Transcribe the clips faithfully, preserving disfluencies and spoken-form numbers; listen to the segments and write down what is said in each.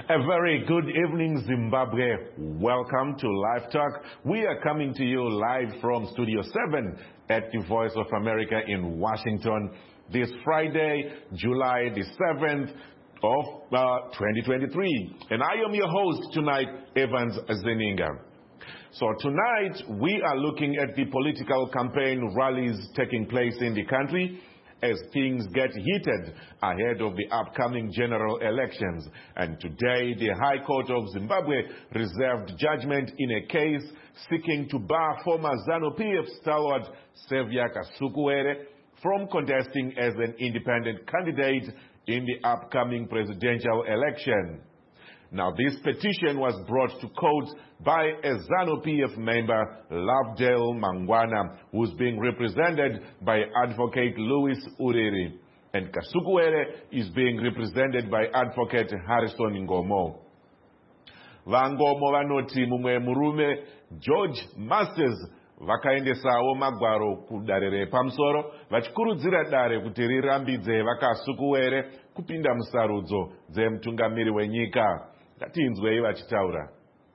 A very good evening, Zimbabwe. Welcome to Live Talk. We are coming to you live from Studio seven at the Voice of America in Washington this Friday, July the seventh of uh, twenty twenty-three. And I am your host tonight, Evans Zeninga. So tonight, we are looking at the political campaign rallies taking place in the country as things get heated ahead of the upcoming general elections. And today, the High Court of Zimbabwe reserved judgment in a case seeking to bar former ZANU-P F stalwart Sevia Kasukuwere from contesting as an independent candidate in the upcoming presidential election. Now, this petition was brought to court by a ZANU-P F member, Lovedale Mangwana, who's being represented by Advocate Louis Uriri. And Kasukuwere is being represented by Advocate Harrison Ngomo. Vangomo vanoti mumwe murume George Masters vakaendesawo magwaro kudare repamsoro vachikurudzira dare kuti rirambidze vaKasukuwere kupinda musarudzo dzemutungamiri wenyika. Ngatinzwei vachitaura.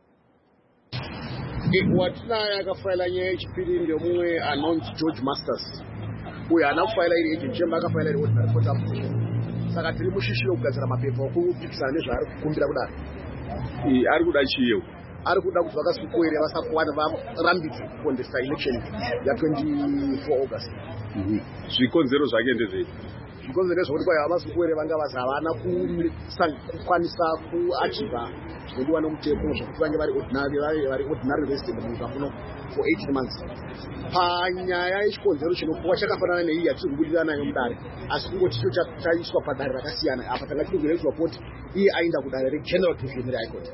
Watinaye akafaila nyaya yechipiri ndemumwe anonzi George Masters. Uyo haana kufaila iri agent chemba akafaila iri ordinary court application. Saka tiri mushishiro kugadzira mapepa okupikisana nezvaari kukumbira kudaro. Ari kuda chiyo. Ari kuda kuti vaKasukuwere vasakuwana varambidze kukondesta election ya twenty-four August. Zvikonzero zvake ndezvei? Zvikonzero zvokuti kwai vaKasukuwere vanga vasavana kukwanisa kuachiva zvinodiwa nomutemo zvokuti vange vari ordinary vari ordinary resident munyika muno for eighteen months. Panyaya yechikonzero chinopuwa chakafanana neiyi yatiri kubudirira nayo mudare, asi kungoti icho chaiswa padare rakasiyana. Apa tanga tiri kureedzwa kuti iye aenda kudare regeneral division reHigh Court.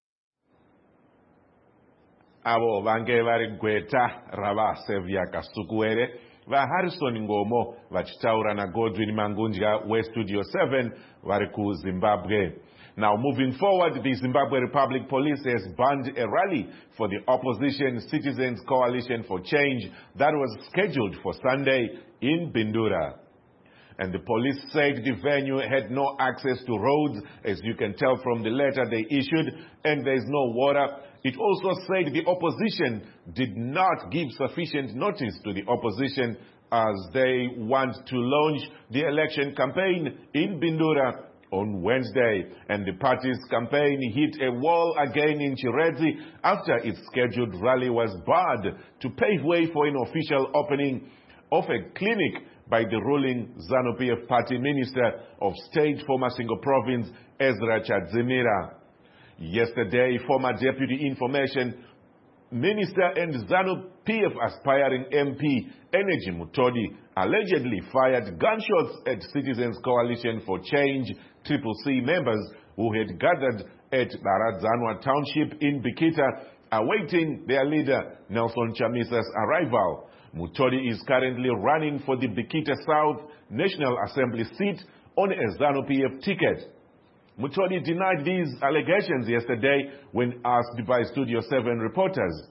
Avo vange vari gweta rava Sevia Kasukuwere vaHarrison Ngomo vachitaura naGodwin Mangunja weStudio seven vari kuZimbabwe. Now, moving forward, the Zimbabwe Republic Police has banned a rally for the Opposition Citizens Coalition for Change that was scheduled for Sunday in Bindura. And the police said the venue had no access to roads, as you can tell from the letter they issued, and there is no water. It also said the opposition did not give sufficient notice to the opposition as they want to launch the election campaign in Bindura on Wednesday. And the party's campaign hit a wall again in Chiredzi after its scheduled rally was barred to pave way for an official opening of a clinic by the ruling ZANU-P F Party Minister of State for Masingo Province, Ezra Chadzimira. Yesterday, former Deputy Information Minister and ZANU-P F aspiring M P, Energy Mutodi, allegedly fired gunshots at Citizens Coalition for Change, Triple C members who had gathered at Baradzanwa Township in Bikita, awaiting their leader, Nelson Chamisa's arrival. Mutodi is currently running for the Bikita South National Assembly seat on a ZANU-P F ticket. Mutodi denied these allegations yesterday when asked by Studio seven reporters.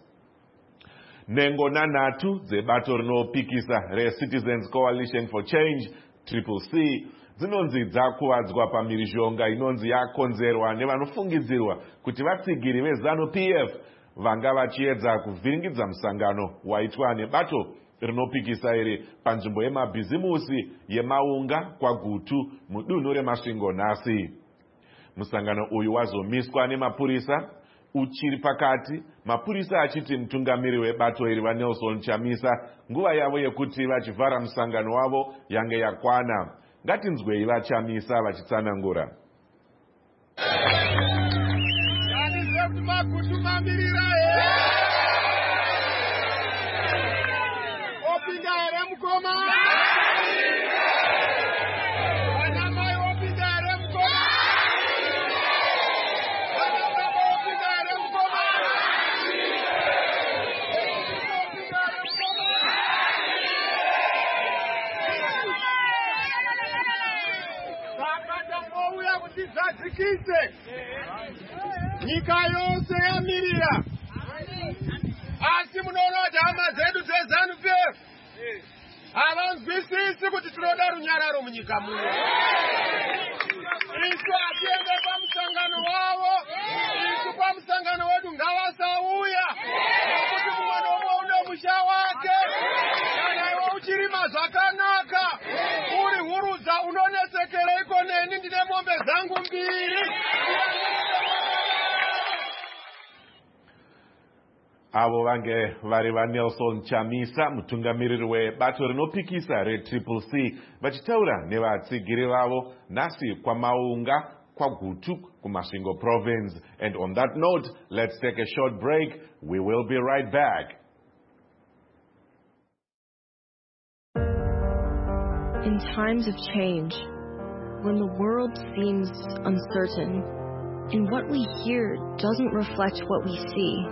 Nengo nanatu zebato rinopikisa re-Citizens Coalition for Change, Triple C, dzinonzi dzakuwadzwa pamirizhonga inonzi yakonzerwa nevanofungidzirwa kuti vatsigiri veZANU-P F vanga vachiedza kuvhiringidza musangano waitwa nebato rinopikisa iri panzvimbo yemabhizimusi yemaunga kwaGutu mudunhu reMasvingo nhasi. Musangano uyu wazomiswa nemapurisa uchiri pakati, mapurisa achiti mutungamiri webato iri vaNelson Chamisa nguva yavo yekuti vachivhara musangano wavo yange yakwana. Ngatinzwei vaChamisa vachitsanangura. Nyika yose yamirira. Asi munoona kuti hama dzedu dzeZANU-P F havanzwisisi kuti tinoda runyararo munyika muno. Isu hatiende pamusangano pamusangano wavo. Isu pamusangano wedu ngavasauya. Nokuti mumwe nomwe une musha wake. Kana iwe uchirima zvakanaka, uri hurudza unonesekera iko neni ndine mombe dzangu mbiri. avo vange vari vaNelson Chamisa, mutungamiriri webato rinopikisa retriple C, vachitaura nevatsigiri vavo nhasi kwamaunga kwagutu kuMasvingo province. And on that note, let's take a short break. We will be right back. In times of change, when the world seems uncertain, and what we hear doesn't reflect what we see,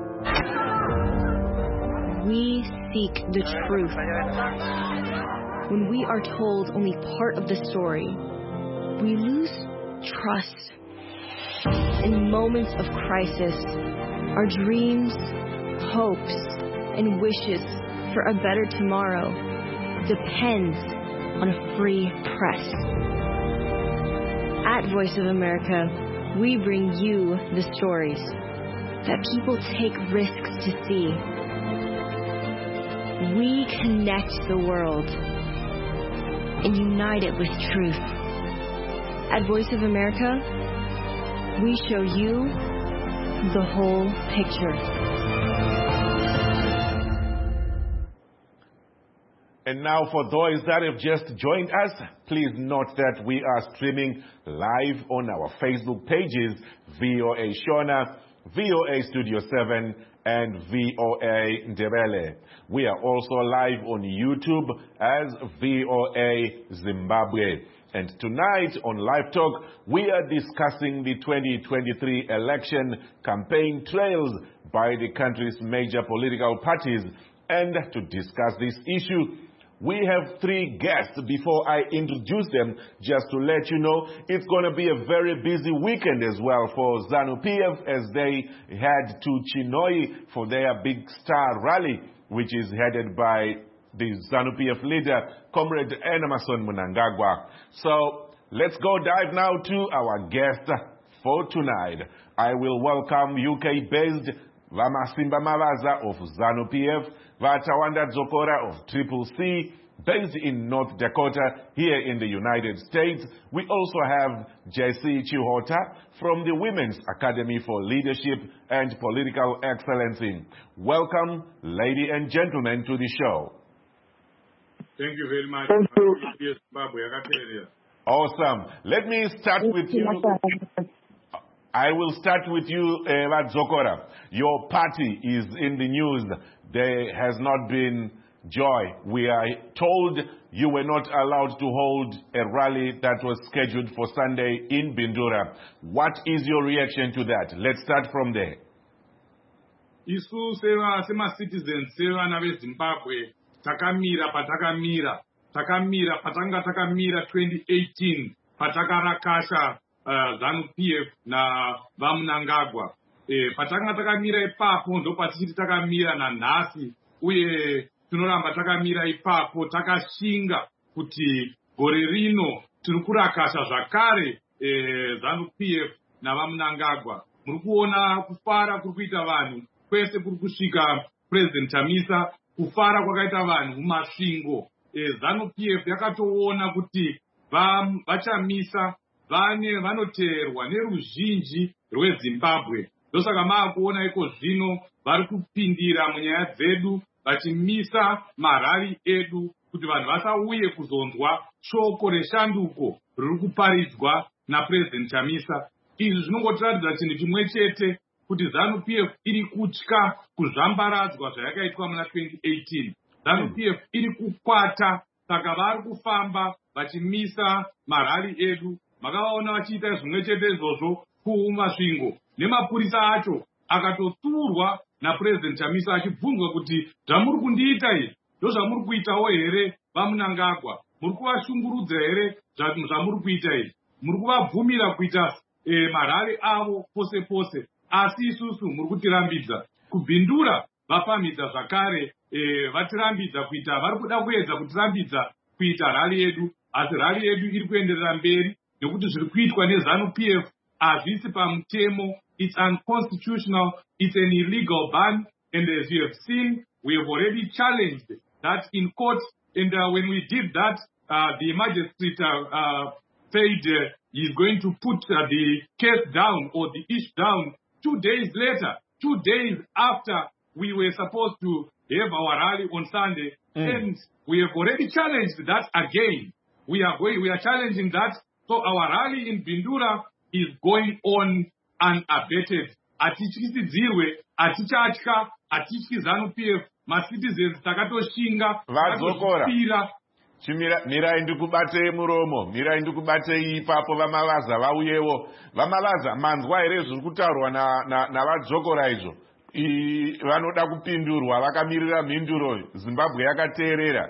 we seek the truth. When we are told only part of the story, we lose trust. In moments of crisis, our dreams, hopes, and wishes for a better tomorrow depends on a free press. At Voice of America, we bring you the stories that people take risks to see. We connect the world and unite it with truth. At Voice of America, we show you the whole picture. And now for those that have just joined us, please note that we are streaming live on our Facebook pages, V O A Shona, V O A Studio seven, and V O A Ndebele. We are also live on YouTube as V O A Zimbabwe. And tonight on Live Talk, we are discussing the twenty twenty-three election campaign trails by the country's major political parties. And to discuss this issue, we have three guests. Before I introduce them, just to let you know, it's going to be a very busy weekend as well for ZANU P F as they head to Chinhoyi for their big star rally, which is headed by the ZANU P F leader, Comrade Emerson Mnangagwa. So let's go dive now to our guest for tonight. I will welcome U K-based Vamasimba Mavaza of ZANU P F, Vatawanda Dzokora of Triple C, based in North Dakota, here in the United States. We also have J C Chihota from the Women's Academy for Leadership and Political Excellency. Welcome, ladies and gentlemen, to the show. Thank you very much. Thank you. Awesome. Let me start with you. I will start with you, Eva Dzokora. Your party is in the news. There has not been joy. We are told you were not allowed to hold a rally that was scheduled for Sunday in Bindura. What is your reaction to that? Let's start from there. Isu seva sema citizens seva na Zimbabwe takamira patakamira takamira patanga takamira twenty eighteen patakarakasha Uh, ZANU P F na vaMnangagwa. E, patanga takamira ipapo ndo patichiti takamira nanhasi, uye tinoramba takamira ipapo takashinga kuti gore rino tiri kurakasha zvakare e, ZANU P F na vaMnangagwa. Muri kuona kufara kuri kuita vanhu kwese kuri kusvika President Chamisa, kufara kwakaita vanhu mumasvingo. E, ZANU P F yakatoona kuti vachamisa vane vanoteerwa neruzhinji rweZimbabwe. Ndosaka maakuona iko zvino vari kupindira munyaya dzedu vachimisa marari edu kuti vanhu vasauye kuzonzwa shoko reshanduko riri kuparidzwa naPresident Chamisa. Izvi zvinongotiratidza chinhu chimwe chete, kuti ZANU P F iri kutya kuzvambaradzwa zvayakaitwa muna twenty eighteen. ZANU P F iri kukwata, saka vari kufamba vachimisa marari edu. Makavaona vachiita zvimwe chete izvozvo kumasvingo, nemapurisa acho akatoturwa naPresident Chamisa achibvunzwa kuti zvamuri kundiita izvi ndozvamuri kuitawo here vaMnangagwa? Muri kuvashungurudza here zvamuri kuita izvi? Muri kuvabvumira kuita e, marari avo pose pose, asi isusu muri kutirambidza. Kubhindura vapamhidza zvakare e, vatirambidza kuita, vari kuda kuedza kutirambidza kuita rali yedu, asi rali yedu iri kuenderera mberi nekuti zviri kuitwa neZANU P F hazvisi pamutemo. It's unconstitutional. It's an illegal ban. And as you have seen, we have already challenged that in court. And uh, when we did that, uh, the magistrate uh, uh, said uh, he's going to put uh, the case down or the issue down two days later, two days after we were supposed to have our rally on Sunday. Mm. And we have already challenged that again. We are going, we are challenging that. So our rally in Bindura is going on unabated. Atichisidzirwe, atichatka, atichi ZANU-P F, ma-citizens takatoshinga, vadzokora. Mirai ndikubate muromo, mirai ndikubate ipapo vamavaza vauyewo. Vamavaza manzwa here zviri kutaurwa navadzokora izvo. Vanoda kupindurwa, vakamirira mhinduro, Zimbabwe yakateerera.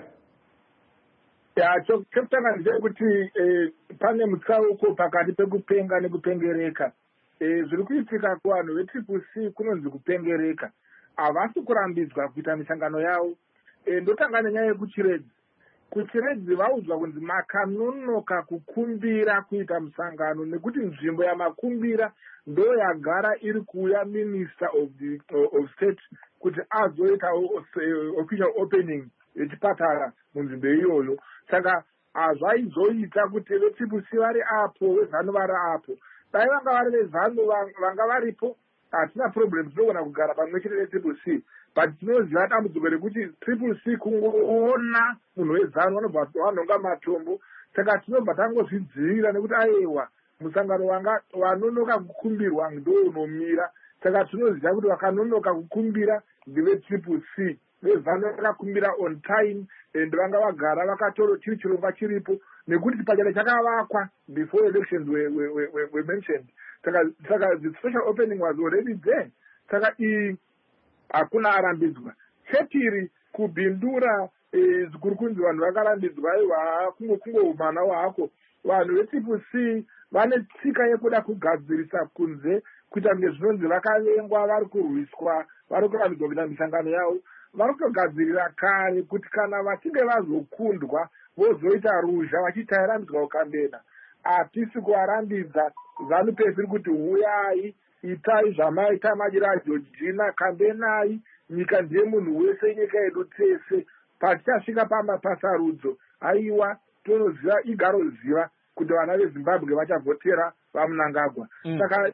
Ya, chokutanga ndechekuti pane mutsauko pakati pekupenga nekupengereka. Zviri kuitika kuvanhu vetriple C kunonzi kupengereka. Havasi kurambidzwa kuita misangano yavo. Ndotanga nenyaya yekuchiredzi. Kuchiredzi vaudzwa kunzi makanonoka kukumbira kuita musangano nekuti nzvimbo yamakumbira ndo yagara iri kuuya minister of the of state kuti azoita official opening yechipatara munzvimbo iyoyo. Saka zvaizoita kuti vetriple C vari apo, vezanu vari apo. Dai vanga vari vezanu vanga varipo, hatina problem, tinogona kugara pamwe chete vetriple C. But tinoziva dambudziko rekuti triple C kungoona munhu wezanu vanobva vanonga matombo. Saka tinobva tangozvidzivirira nekuti aiwa musangano wanga wanonoka kukumbirwa ndo unomira. Saka tinoziva kuti vakanonoka kukumbira ndeve triple C. Vezanu vakakumbira on time and vanga vagara vakatoro chiri chirongwa chiripo nekuti chipatara chakavakwa before elections were, were, were, were mentioned. Saka, saka the special opening was already there. Saka i hakuna arambidzwa. Chepiri kubindura zvikuru kunzi vanhu vakarambidzwa iwa kungo kungo umana wako. Vanhu vetriple C vane tsika yekuda kugadzirisa kunze kuita ngezvinonzi vakavengwa, vari kurwiswa, vari kurambidzwa kuita misangano yavo. Vari kutogadzirira kare kuti kana vachinge vazokundwa vozoita ruzha vachiita irambidzwa ukambena. Hatisi kuvarambidza. ZANU-P F iri kuti huyai itai zvamaita Madira Georgina, kambenai, nyika ndiye munhu wese, nyika yedu tese. Patichasvika pamapasarudzo, aiwa tonoziva igaro ziva kuti vana veZimbabwe vachavhotera vaMnangagwa. Mm. Saka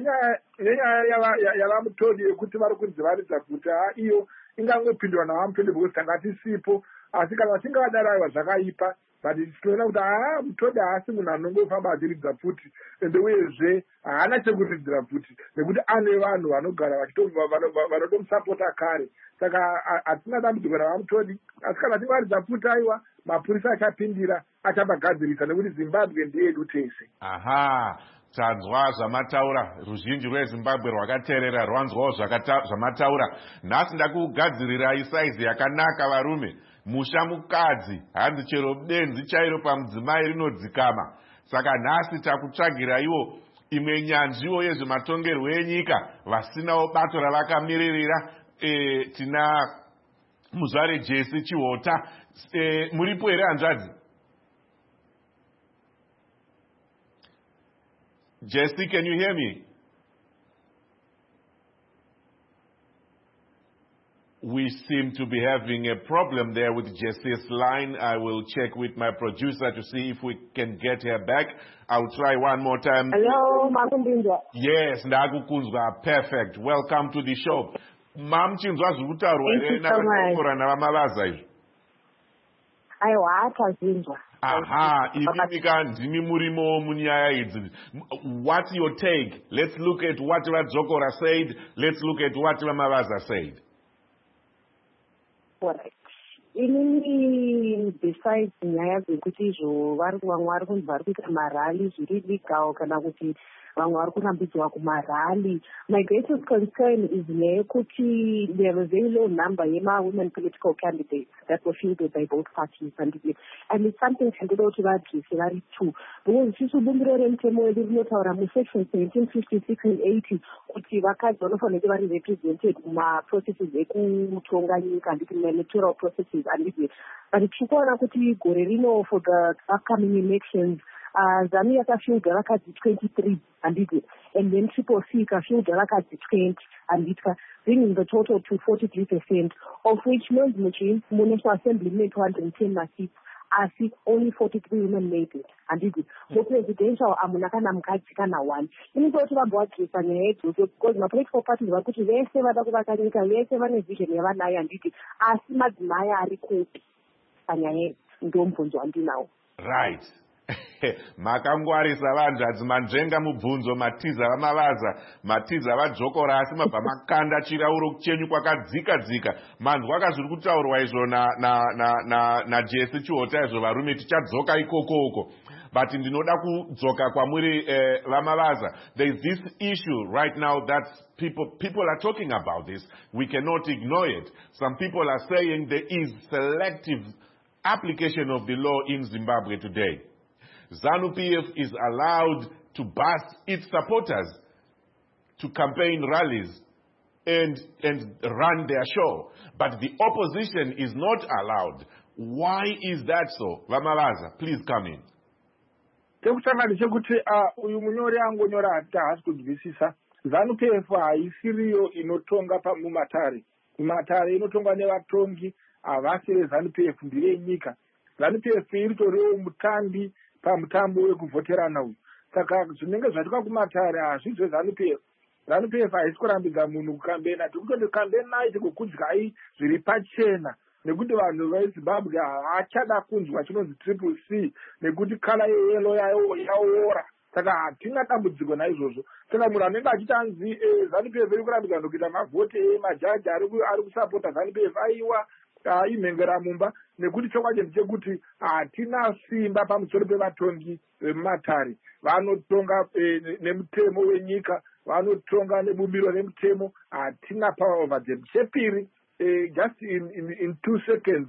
nenyaya yavaMutoni yekuti vari kunzi varidza kuti iyo ingangopindwa navaMutoni because tanga tisipo, asi kana vachinge vadaro zvakaipa. But tinoona kuti haa Mutoni haasi munhu anongofamba achiridza pfuti ende uyezve haana chekuridzira pfuti nekuti ane vanhu vanogara vanotomusapota kare. Saka hatina dambudziko navaMutoni, asi kana vachinge varidza pfuti aiwa mapurisa achapindira, achabagadzirisa nekuti Zimbabwe ndiyedu tese. Aha, tanzwa zvamataura, ruzhinji rweZimbabwe rwakateerera rwanzwawo zvamataura. Nhasi ndakugadzirirai saizi yakanaka varume. Musha mukadzi hanzi chero benzi chairo pamudzimai rinodzikama. Saka nhasi takutsvagiraiwo imwe nyanzviwo yezvematongerwo enyika vasinawo bato ravakamiririra. E, tina muzvare Jesse Chihota. E, muripo here hanzvadzi? Jesse, can you hear me? We seem to be having a problem there with Jesse's line. I will check with my producer to see if we can get her back. I'll try one more time. Hello, Makumbinja. Yes, Ndakukunzwa. Perfect. Welcome to the show. Mam Chinzwa Zutaru. Thank you so much. Aiwa, Tazinzwa. Aha, imimika ndimi murimo munyaya idzi. What's your take? Let's look at what Vadzokora said. Let's look at what Vamavaza said. Correct. Inini besides nyaya dzekuti izvo vari vamwe vari kunzi vari kuita marali zviri legal kana kuti vamwe vari kurambidzwa kumarali. My greatest concern is nyaya yekuti there was a very low number yema-women political candidates that were fielded by both parties, and it's something tendeda kuti vadzvise vari two. Because isusu bumbiro remutemo wedu rinotaura musection seventeen fifty-six and eighty kuti vakadzi vanofanira kunge vari represented mumaprocesses ekutonga nyika, handiti electoral processes handiti. But tiri kuona kuti gore rino for the upcoming elections uh, ZANU yakafilda vakadzi twenty-three handiti, and then Triple C ikafilda vakadzi twenty handitwa, bringing the total to forty-three percent, of which men's National Assembly made two hundred ten masipu. I see only forty-three women made it. And this is so presidential amunakana mukadzi kana one. Inototi vambowadzisa nyaya idzodzo because mapolitical parties vakuti vese vada kuvaka nyika, vese vane vision yavanayo handiti, asi madzimai ari kupi panyaya ndomubvunzo wandinawo. Right. Makangwarisa vanhu adzimanzvenga mubvunzo matiza vamavaza matiza vadzokora asi mabva makanda chirauro chenyu kwakadzika dzika manzwa kazviri kutaurwa izvo na na na na naJesse Chiota izvo varume tichadzoka ikokoko. But ndinoda kudzoka kwamuri vamavaza, there is this issue right now that people people are talking about this. We cannot ignore it. Some people are saying there is selective application of the law in Zimbabwe today. ZANU P F is allowed to bus its supporters to campaign rallies and, and run their show. But the opposition is not allowed. Why is that so? Vamavaza, please come in. Tekutanga chekuti uyu munyori angonyora ati haasi kunzwisisa. ZANU P F haisiriyo inotonga pamumatare. Mumatare inotongwa nevatongi havasi veZANU P F ndire nyika. ZANU P F iritoriwo mutambi pamutambo wekuvhoterana uyu. Saka zvinenge zvaitwa kumatare hazvizvo ZANU P F. ZANU P F haisi kurambidza munhu kukambena, tikutoti campaign night kukudyai zviri pachena, nekuti vanhu veZimbabwe havachada kunzwa chinonzi Triple C nekuti kala yeyelo yaora. Saka hatina dambudziko naizvozvo. Saka munhu anenge achiti anzi ZANU P F iri kurambidza nokuita mavhoti emajaji ari kusapota ZANU P F aiwa imhengera mumba, nekuti chokwadi ndechekuti hatina simba pamusoro pevatongi vemumatare. Vanotonga nemutemo wenyika, vanotonga nebumbiro remutemo, hatina power over them. Chepiri, just in, in, in two seconds,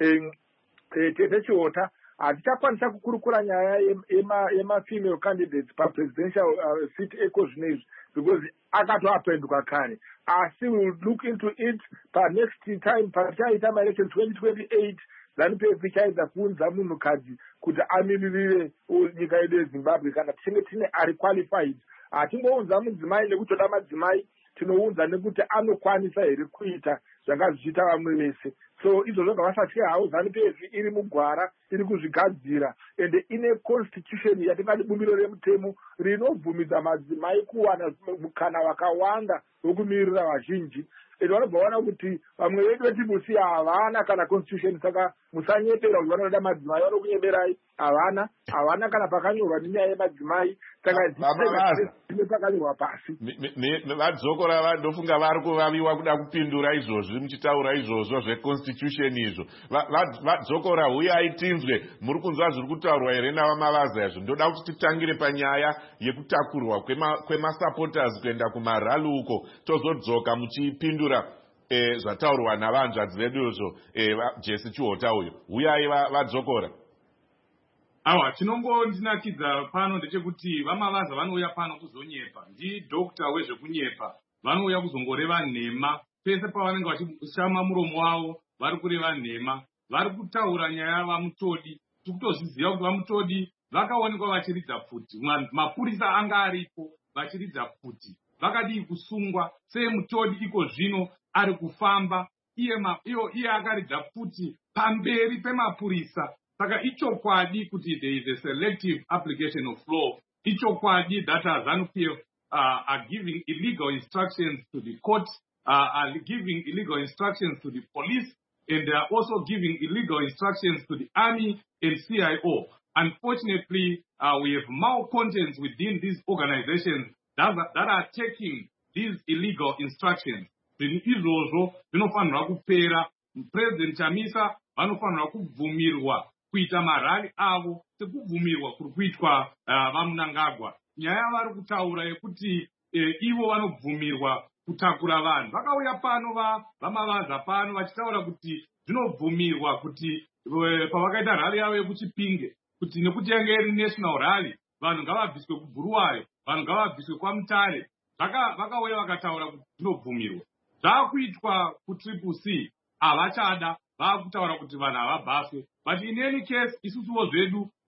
Tete Chiota hatichakwanisa kukurukura nyaya yema-female candidates pa-presidential uh, seat echo zvinezvi because akatoapendwa kare. Asi we will look into it pa next time pachaita ma-election twenty twenty-eight. ZANU P F ichaedza kuunza munhukadzi kuti amiririre nyika yedu yeZimbabwe kana tichinge tine ari qualified. Hatingounza mudzimai nekutoda madzimai, tinounza nekuti anokwanisa here kuita zvanga zvichiita vamwe vese. So izvozvo ngavasatye hawo, ZANU P F iri mugwara, iri kuzvigadzira, ende ine constitution yatingati bumbiro remutemo rinobvumidza madzimai kuwana mukana wakawanda wokumirira vazhinji. Ende vanobva vaona kuti vamwe vedu vetibusi havana kana constitution, saka musanyepera kuti vanoda madzimai, vanokunyeperai havana havana kana pakanyorwa nenyaya yemadzimai, saka dzine pakanyorwa pasi. Vadzokora vandofunga vari kuvaviwa kuda kupindura izvozvi muchitaura izvozvo zveconstitution izvo. Vadzokora huyai tinzwe, muri kunzwa zviri kutaurwa here navamavaza izvo. Ndoda kuti titangire panyaya yekutakurwa kwemasupporters kuenda kumarali uko, tozodzoka muchipindura E, zvataurwa navanzvadzi vedu izvo Jesse Chiota uyo. Huyai vadzokora. Awa, chinongondinakidza pano ndechekuti vamavaza vanouya pano kuzonyepa. Ndidhokita wezvekunyepa. Vanouya kuzongoreva nhema. Pese pavanenge vachishama muromo wavo, vari kureva nhema. Vari kutaura nyaya vamutodi. Tikutozviziva kuti vamutodi vakaonekwa vachiridza pfuti. Mapurisa anga aripo vachiridza pfuti. Vakadii kusungwa semutodi iko zvino ari kufamba iye iyo iye akaridza pfuti pamberi pemapurisa. Saka ichokwadi kuti there is a selective application of law. Ichokwadi that ZANU P F uh, are giving illegal instructions to the court, uh, are giving illegal instructions to the police, and they are also giving illegal instructions to the army and C I O. Unfortunately, uh, we have malcontents within these organizations that, that are taking these illegal instructions. Izvozvo zvinofanirwa kupera. President Chamisa vanofanirwa kubvumirwa kuita marali avo sekubvumirwa kuri kuitwa vaMnangagwa. Nyaya vari kutaura yekuti ivo vanobvumirwa kutakura vanhu. Vakauya pano vamavaza pano vachitaura kuti zvinobvumirwa kuti pavakaita rali yavo yekuChipinge, kuti nekuti yange iri national rally, vanhu ngavabviswe kuBhuluwayo, vanhu ngavabviswe kwaMutare. Vakauya vakataura kuti zvinobvumirwa. Zvakuitwa kuTriple C havachada, vakutaura kuti vanhu havabhaswe. But in any case, isusuwo zvedu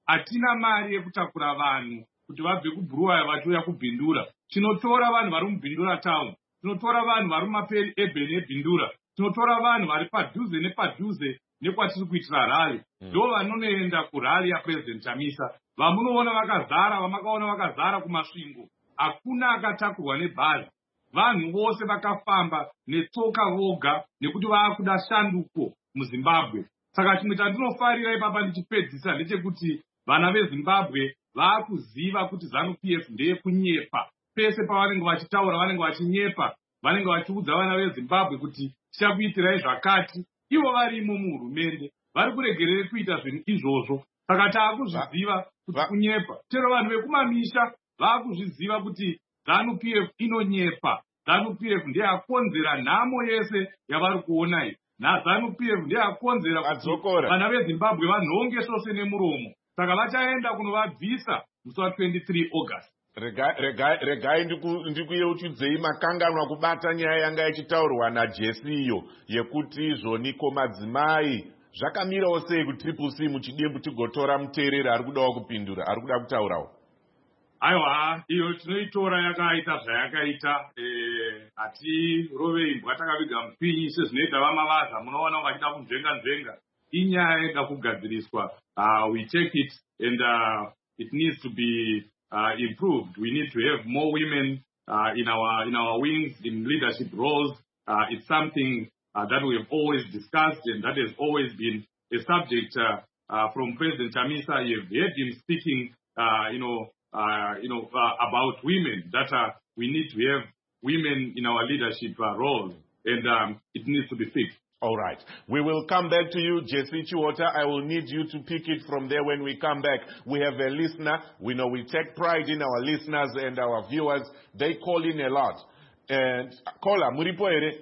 hatina mari yekutakura vanhu kuti vabve kubhuruwaya vachiuya kubhindura. Tinotora vanhu vari mubhindura town, tinotora vanhu vari mumaperi ebheni ebhindura, tinotora vanhu vari padhuze nepadhuze nekwatiri kuitira rali. Ndo vanonoenda kurali yaPresident Chamisa. Vamunoona vakazara, vamakaona vakazara kumasvingo. Hakuna akatakurwa nebhazi. Vanhu vose vakafamba netsoka voga nekuti vaakuda shanduko muZimbabwe. Saka chimwe chandinofarira ipapa ndichipedzisa ndechekuti vana veZimbabwe vaakuziva kuti ZANU-P F ndeye kunyepa. Pese pavanenge vachitaura vanenge vachinyepa, vanenge vachiudza vana veZimbabwe kuti tichakuitirai zvakati. Ivo varimo muhurumende vari kuregerere kuita zvinhu izvozvo. Saka taakuzviziva kuti kunyepa. Chero vanhu vekumamisha vaakuzviziva kuti ZANU-P F inonyepa. ZANU-P F ndiye akonzera nhamo yese yavari kuona iyi. Na ZANU-P F ndiye akonzera kuti vana veZimbabwe vanhonge sose nemuromo. Saka vachaenda kunovabvisa musi wa twenty-three August. Regai ndikuyeuchidzei makanganwa kubata nyaya yanga ichitaurwa naJesiyo yekuti izvoniko madzimai zvakamirawo sei kuTriple C muchidembu tigotora muteereri ari kudawo kupindura, ari kuda kutaurawo? Aiwa, iyo tinoitora yakaita zvayakaita. Hatirovei imbwa takaviga mupinyi sezvinoita vamavaza, munoona vachida kunzvenga nzvenga. Inyaya yeda kugadziriswa. We take it and uh, it needs to be uh, improved. We need to have more women uh, in our in our wings, in leadership roles. Uh, it's something uh, that we have always discussed, and that has always been a subject uh, uh, from President Chamisa. You have heard him speaking, uh, you know, uh, you know, uh, about women. That uh, we need to have women in our leadership uh, roles, and um, it needs to be fixed. All right. We will come back to you, Jesse Chiwota. I will need you to pick it from there when we come back. We have a listener. We know we take pride in our listeners and our viewers. They call in a lot. And caller, muripo ere?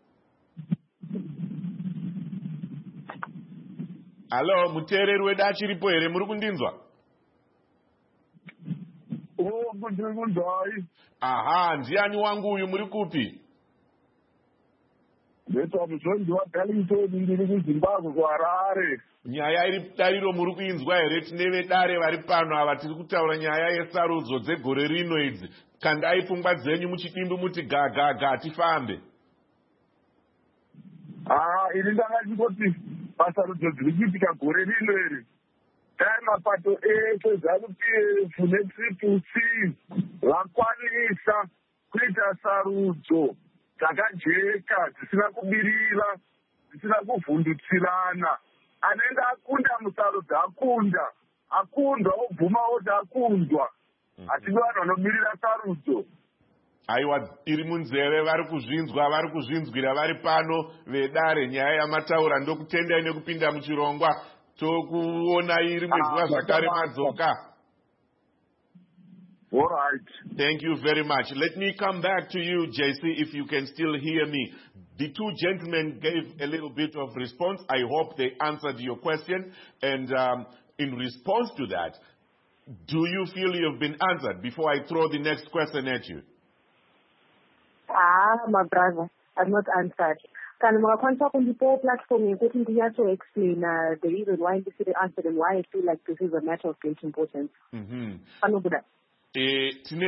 Hello, mutereri wedachi ripo ere? Muri kundinzwa? Oh, ndiri kunzwai. Aha, ndiani wangu uyu muri kupi? Ndeta muzondiwa Darlington ndiri kuZimbabwe kuHarare. Nyaya iri dariro muri kuinzwa here? Tine vedare vari pano ava tiri kutaura nyaya yesarudzo dzegore rino idzi. Kandai pfungwa dzenyu muchidimbu muti ga ga ga tifambe. Ah, ini ndakachingoti pasarudzo dziri kuitika gore rino iri. Dai mapato ese ZANU-P F neTriple C vakwanisa kuita sarudzo dzakajeka dzisina kubirira, dzisina kuvhundutsirana. Anenge akunda musarudzo akunda, akundwa obvuma oti akundwa. Hatidi vanhu vanobirira sarudzo. Aiwa, iri munzeve vari kuzvinzwa, vari kuzvinzwira vari pano vedare nyaya yamataura ndokutendai nekupinda muchirongwa tokuona iri mwezwa zvakare madzoka. All right. Thank you very much. Let me come back to you, J C, if you can still hear me. The two gentlemen gave a little bit of response. I hope they answered your question. And um, in response to that, do you feel you have been answered before I throw the next question at you? Ah, my brother, I'm not answered. Can I contact on the poll platform and get into to explain uh, the reason why this is answered and why I feel like this is a matter of great importance? Mm-hmm. Eh,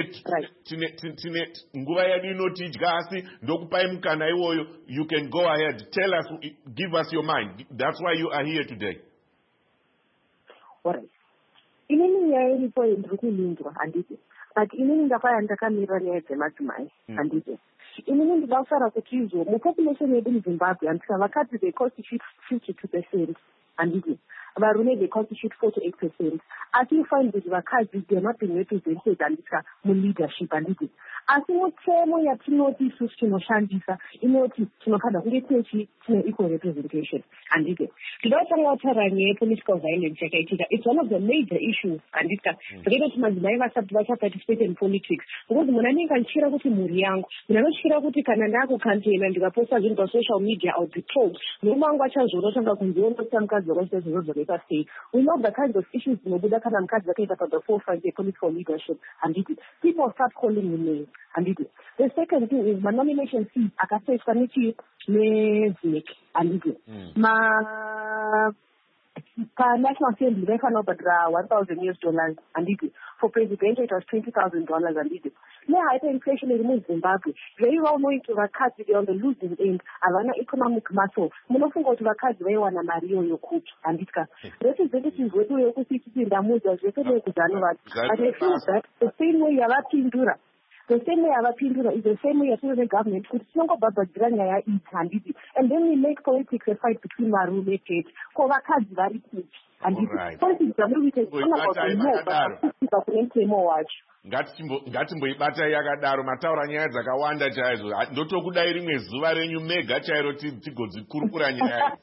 nguva yedu inotidya asi ndokupai mukana iwoyo. You can go ahead, tell us, give us your mind. That's why you are here today. Alright. Inini nyaya iripo ndiri kulindwa handiti, but inini ndakauya ndakamira nyaya dzemadzimai handiti. Inini ndida kutaura kuti izvo mupopulation yedu muZimbabwe handika vakadzi they constitute fifty-two percent handiti, varume they constitute forty-eight percent. Asi you find kuti vakadzi they are not being represented handika muleadership handiti. Asi mutemo yatinoti isusu tinoshandisa inoti tinofanira kunge tine tine equal representation handiti. Ndida kutanga kutaura nyaya yepolitical violence yakaitika. It's one of the major issues handika. Zvakaita kuti madzimai vasati vachaparticipate in politics. Because muna anenge achityira kuti mhuri yangu, muna anotyira kuti kana ndakukampena ndikaposta zvinhu pasocial media I'll be trolled. Murume wangu achazviona otanga kunziona kuti mukadzi wakaita zvinhu zvakaita sei. We know the kinds of issues dzinobuda kana mukadzi akaita pa the forefront yepolitical leadership handiti. People start calling him names handiti. The second thing is my nomination fees akasaiswa nechi neZINC handiti. Ma pa-national assembly vaifanira kubhadhira one thousand U S dollars handiti. For president it was twenty thousand dollars handiti. Ne-hyperinflation iri muzimbabwe, very well knowing to vakadzi they on the losing end, havana economic muscle. Munofunga kuti vakadzi vaiwana mari iyoyo kupi handitika. Representatives wedu yokusiti ndamudza zvese nekuzano vati. But I feel that the same way yavapindura the same way avapindura is the same way yatiri negovernment kuti tinongobhabhadzira nyaya idzi handiti. And then we make politics a fight between varume chete. Ko vakadzi vari kupi handiti. Politics dzamuri kuita zvinogaakuitika kune mutemo wacho. Ngatimboibata yakadaro, mataura nyaya dzakawanda chaizvo. Ndotokudai rimwe zuva renyu mega chairo tigodzikurukura nyaya.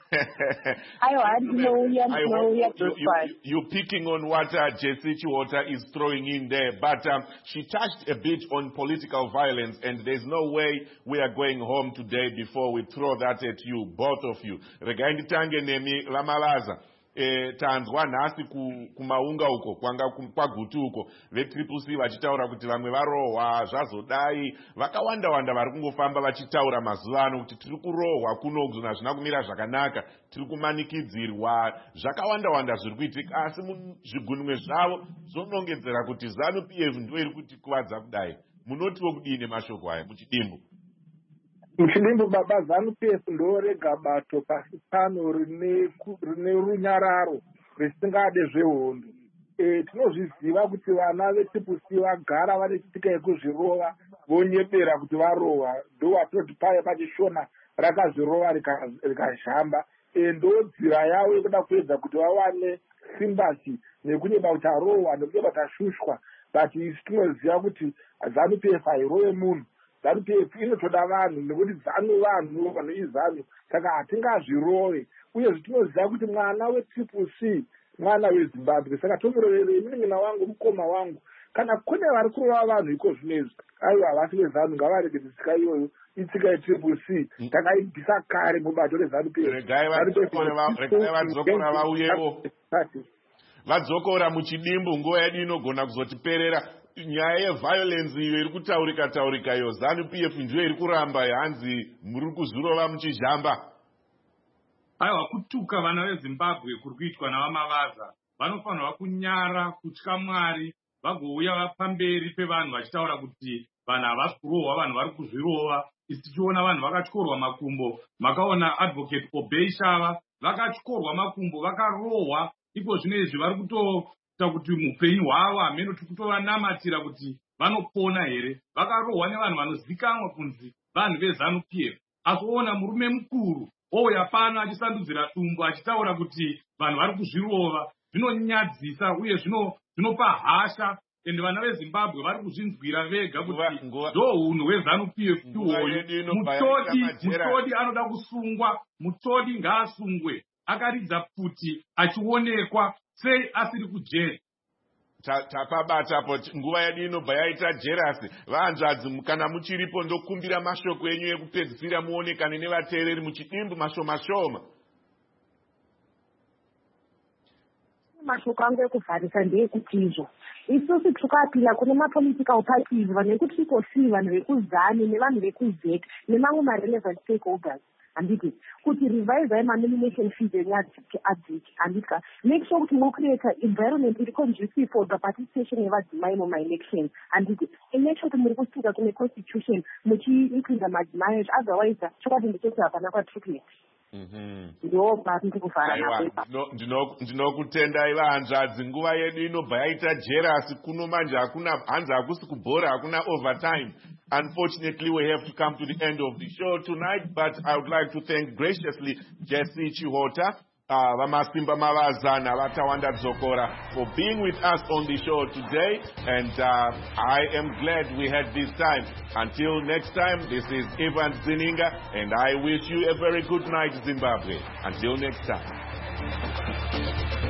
You're picking on what uh, Jessie Chiwota is throwing in there, but um, she touched a bit on political violence, and there's no way we are going home today before we throw that at you, both of you. Regai nditange nemi Lamalaza. E, tanzwa nhasi kumaunga uko kwanga kwagutu uko vetriple C vachitaura kuti vamwe varohwa zvazodai, vakawanda wanda vari kungofamba vachitaura mazuva ano kuti tiri kurohwa kuno zvinhu hazvina kumira zvakanaka, tiri kumanikidzirwa, zvakawanda wanda zviri kuitika, asi zvigunwe zvavo zvonongedzera kuti ZANU P F ndo iri kutikuvadza kudai. Munotiwo kudini mashoko aya muchidimbu? Muchidimbu baba, ZANU P F ndorega bato pasi pano rine runyararo risingade zvehondo. E, tinozviziva kuti vana vetriple C vagara vane chitika yekuzvirova vonyepera kuti varohwa, ndo watoti paya pachishona rakazvirova rikazhamba. E, ndo nzira yavo yekuda kuedza kuti vawane simbasi nekunyeba kuti arohwa nekunyeba kuti ashushwa. But isi tinoziva kuti ZANU P F hairove munhu. ZANU P F inotoda vanhu nekuti ZANU vanhu vanoi ZANU, saka hatingazvirove. Uye zvitinoziva kuti mwana wetriple C mwana weZimbabwe, saka tomuroverei munin'ina wangu mukoma wangu. Kana kune vari kurova vanhu iko zvinezvi, aiwa havasi veZANU ngavarege tsika iyoyo, itsika yetriple C takaibvisa kare mubato reZANU P F. Regai vadzokora vauyewo vadzokora muchidimbu, nguva yedu inogona kuzotiperera. Nyaya yeviolence iyo iri kutaurika taurika iyo, ZANU P F ndiyo iri kuramba yanzi muri kuzvirova muchizhamba. Aiwa, kutuka vana veZimbabwe kuri kuitwa navamavaza vanofanirwa kunyara, kutya Mwari, vagouya vapamberi pevanhu vachitaura kuti vanhu havasi kurohwa, vanhu vari kuzvirova. Isi tichiona vanhu vakatyorwa makumbo, makaona advocate Obey Shava vakatyorwa makumbo vakarohwa. Ipo zvinezvi vari kutoita kuti mupenyu hwavo hameno tiri kutovanamatira kuti vanopona here. Vakarohwa nevanhu vanozikanwa kunzi vanhu veZANU P F. Akuona murume mukuru ouya pano achisandudzira dumbu achitaura kuti vanhu vari kuzvirova. Zvinonyadzisa uye zvinopa hasha, ende vana veZimbabwe vari kuzvinzwira vega kuti ndo unhu hweZANU P F iwoyu. Mutodi anoda kusungwa, mutodi ngaasungwe akaridza pfuti achionekwa sei asiri kujeri. Tapabatapo nguva yedu inobva yaita jerasi. Vahanzvadzi, kana muchiripo ndokumbira mashoko enyu ekupedzisira muonekane nevateereri muchidimbu mashoma shoma. Mashoko angu ekuvharisa ndeyekuti izvo isusu tukapinda kune mapolitical parties, vanhu vekutriple C, vanhu vekuZANU nevanhu vekuZ nemamwe marelevant stakeholders handiti, kuti revise ma-nomination fees enyadziki handitika, make sure kuti mocreate environment iri conducive for the participation yevadzimai muma-elections handiti, and make sure kuti muri kusvika kune constitution muchi-increase madzimai, otherwise chokwadi ndechoti hapana kwatriplets. Ndinokutendai vahanzvadzi, nguva yedu inobva yaita jerasi kuno manje, hakuna hanzi, hakusi kubhora, hakuna overtime. Unfortunately, we have to come to the end of the show tonight, but I would like to thank graciously Jessie Chiwota, uh, Vamasimba Mavazana, Vatawanda Dzokora, for being with us on the show today, and uh, I am glad we had this time. Until next time, this is Ivan Zininga, and I wish you a very good night, Zimbabwe. Until next time.